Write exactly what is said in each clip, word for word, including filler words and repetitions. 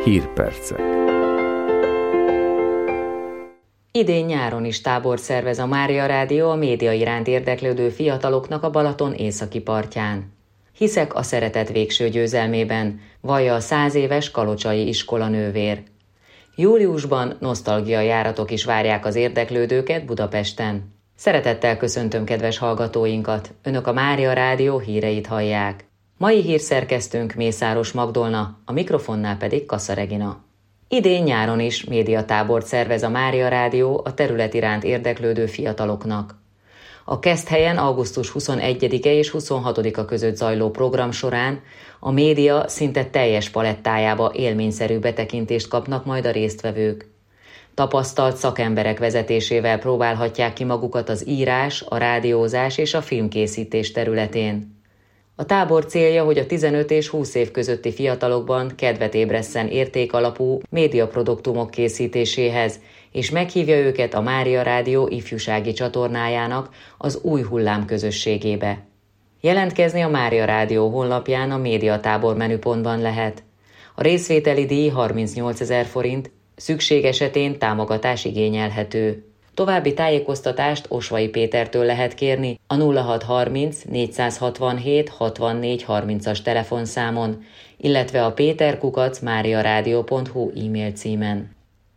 Hírpercek. Idén nyáron is tábort szervez a Mária Rádió a média iránt érdeklődő fiataloknak a Balaton északi partján. Hiszek a szeretet végső győzelmében, vallja a száz éves kalocsai iskolanővér. Júliusban nosztalgia járatok is várják az érdeklődőket Budapesten. Szeretettel köszöntöm kedves hallgatóinkat, Önök a Mária Rádió híreit hallják. Mai hírszerkesztőnk Mészáros Magdolna, a mikrofonnál pedig Kassa Regina. Idén nyáron is médiatábort szervez a Mária Rádió a terület iránt érdeklődő fiataloknak. A Keszthelyen augusztus huszonegyedike és huszonhatodika között zajló program során a média szinte teljes palettájába élményszerű betekintést kapnak majd a résztvevők. Tapasztalt szakemberek vezetésével próbálhatják ki magukat az írás, a rádiózás és a filmkészítés területén. A tábor célja, hogy a tizenöt és húsz év közötti fiatalokban kedvet ébresszen értékalapú médiaproduktumok készítéséhez, és meghívja őket a Mária Rádió ifjúsági csatornájának az új hullám közösségébe. Jelentkezni a Mária Rádió honlapján a médiatábor menüpontban lehet. A részvételi díj harmincnyolcezer forint, szükség esetén támogatás igényelhető. További tájékoztatást Osvai Pétertől lehet kérni a nulla hat harminc négyszázhatvanhét hatvannégy harmincas telefonszámon, illetve a péterkukac máriaradio pont hu e-mail címen.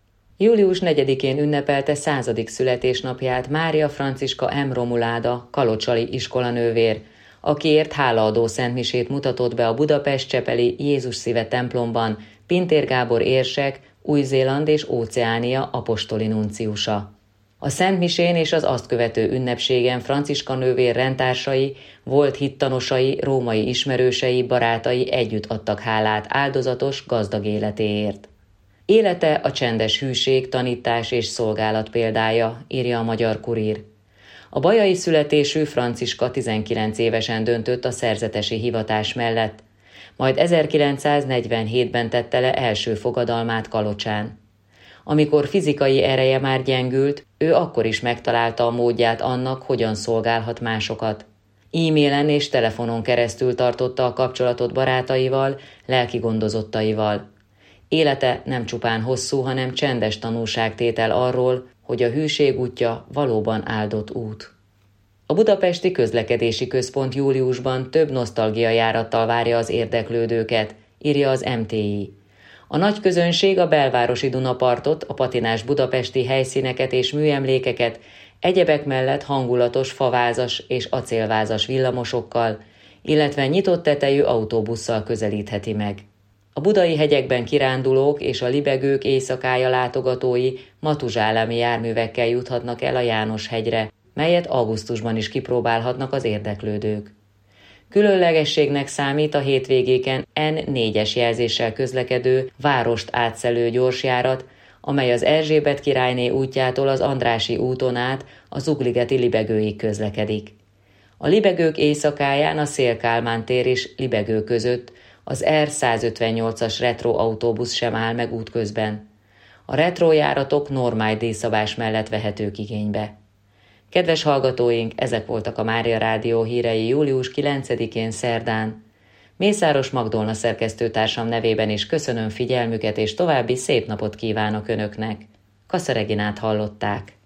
július negyedikén ünnepelte századik születésnapját Mária Franciska M. Romuláda, kalocsai iskolanővér, akiért hálaadó szentmisét mutatott be a Budapest-Csepeli Jézus Szíve templomban Pintér Gábor érsek, Új-Zéland és Óceánia apostoli nunciusa. A szentmisén és az azt követő ünnepségen Franciska nővér rendtársai, volt hittanosai, római ismerősei, barátai együtt adtak hálát áldozatos, gazdag életéért. Élete a csendes hűség, tanítás és szolgálat példája, írja a Magyar Kurír. A bajai születésű Franciska tizenkilenc évesen döntött a szerzetesi hivatás mellett, majd ezerkilencszáznegyvenhétben tette le első fogadalmát Kalocsán. Amikor fizikai ereje már gyengült, ő akkor is megtalálta a módját annak, hogyan szolgálhat másokat. E-mailen és telefonon keresztül tartotta a kapcsolatot barátaival, lelki gondozottaival. Élete nem csupán hosszú, hanem csendes tanúságtétel arról, hogy a hűség útja valóban áldott út. A Budapesti Közlekedési Központ júliusban több nosztalgia járattal várja az érdeklődőket, írja az em té i. A nagy közönség a belvárosi Dunapartot, a patinás budapesti helyszíneket és műemlékeket egyebek mellett hangulatos favázas és acélvázas villamosokkal, illetve nyitott tetejű autóbusszal közelítheti meg. A budai hegyekben kirándulók és a libegők éjszakája látogatói matuzsálemi járművekkel juthatnak el a János-hegyre, melyet augusztusban is kipróbálhatnak az érdeklődők. Különlegességnek számít a hétvégéken en négyes jelzéssel közlekedő, várost átszelő gyorsjárat, amely az Erzsébet királyné útjától az Andrássy úton át a Zugligeti libegőig közlekedik. A libegők éjszakáján a Széll-Kálmán tér és Libegő között az er százötvennyolcas retro autóbusz sem áll meg útközben. A retro járatok normál díjszabás mellett vehetők igénybe. Kedves hallgatóink, ezek voltak a Mária Rádió hírei július kilencedikén szerdán. Mészáros Magdolna szerkesztőtársam nevében is köszönöm figyelmüket, és további szép napot kívánok Önöknek. Kassa Reginát hallották.